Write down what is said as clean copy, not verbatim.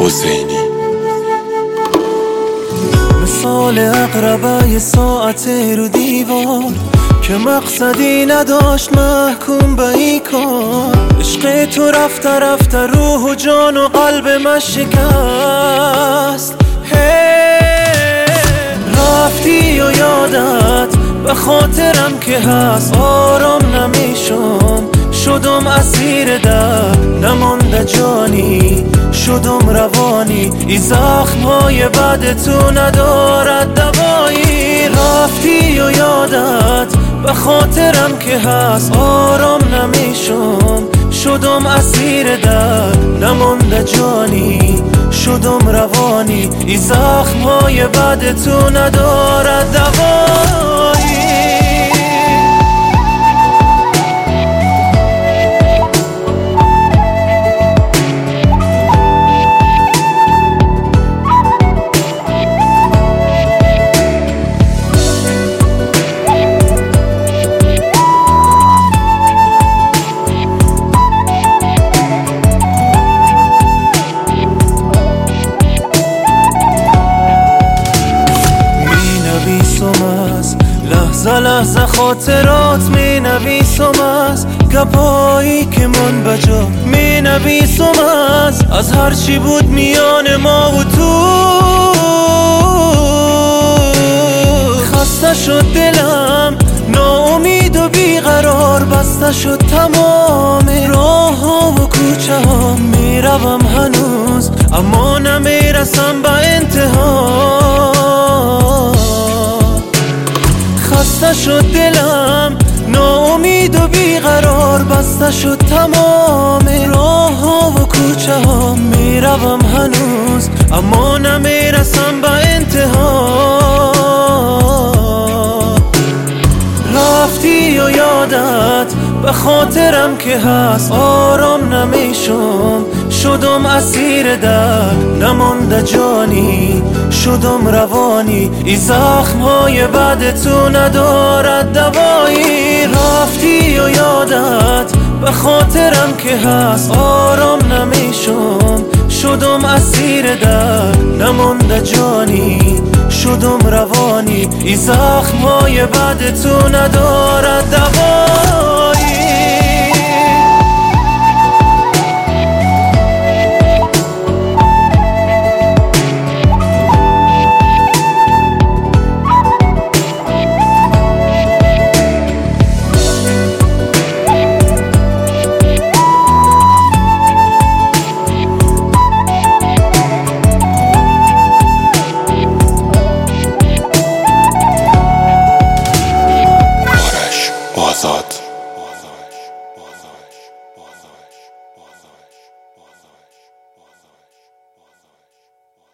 حسینی. مثال اقربای ساعتی رو دیوار که مقصدی نداشت محکوم به این کار. عشق تو رفته رفته روح و جان و قلب من شکست. رفتی و یادت به خاطرم که هست آرام نمیشم. شدم اسیر در نمانده جانی، شدم روانی. ای زخمهای بد تو ندارد دوایی. رفتی و یادت به خاطرم که هست آرام نمیشم. شدم اسیر در نمانده جانی، شدم روانی. ای زخمهای بد تو ندارد دوایی. لحظه لحظه خاطرات می نویسم از گپایی که من بجا می نویسم از هر چی بود میان ما و تو. خسته شد دلم، ناامید و بیقرار. بسته شد تمام راه ها و کوچه ها. میروم هنوز اما نمیرسم به انتها. خسته شد دلم، ناامید و بیقرار. بسته شد تمام راه ها و کوچه ها. میروم هنوز اما نمیرسم به انتها. رفتی و یادت به خاطرم که هست آرام نمیشم. شدم اسیر در نمانده جانی، شدم روانی. ای زخمهای بد تو ندارد دوایی. رفتی و یادت به خاطرم که هست آرام نمیشم. شدم اسیر در نمانده جانی، شدم روانی. ای زخمهای بد تو ندارد دوایی. آزاد.